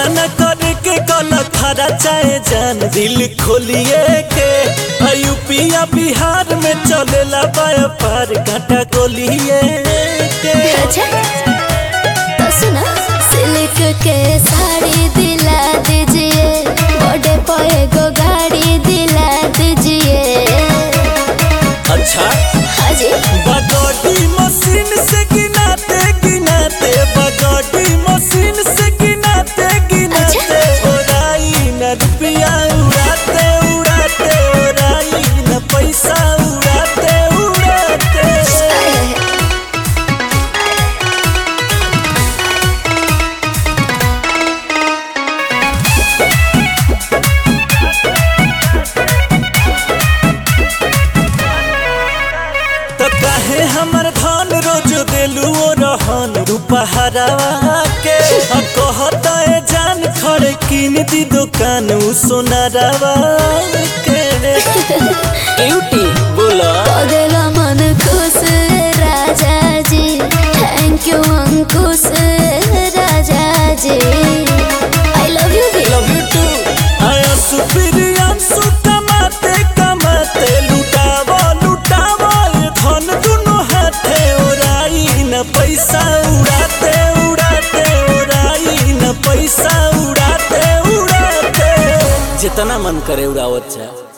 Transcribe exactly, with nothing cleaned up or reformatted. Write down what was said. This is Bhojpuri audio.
न करे के गलत खरा चाहे जान दिल खोलिए के यूपिया बिहार में चलेला व्यापार कांटा गोलिए के। अच्छा तो सुना, सिल्क के साड़ी दिला दीजिए, बड़े पे गो गाड़ी दिला दीजिए। अच्छा हाँ जी, बगोटी मशीन से गिनाते गिनाते बगोटी मशीन से गिनाते गिनाते ओराई न रुपया उड़ाते उड़ाते ओराई न पैसा उड़ाते उड़ाते। तो काहे हमर धन रोज देलू रहन रूपहरावा के कहता है जान खड़े किन दी दुकान उ सोनारावा के। ब्यूटी बोला पगला मन खुश राजा जी, thank you Ankush Raja ji, I love you भी। Love you too. आया सुप्रियांशु कमाते कमाते लुटावा लुटावा ये धन दुनो हाथे ओराई न पैसा उड़ाते उड़ाते ओराई न पैसा उड़ाते उड़ाते। जितना मन करे उड़ावत जा।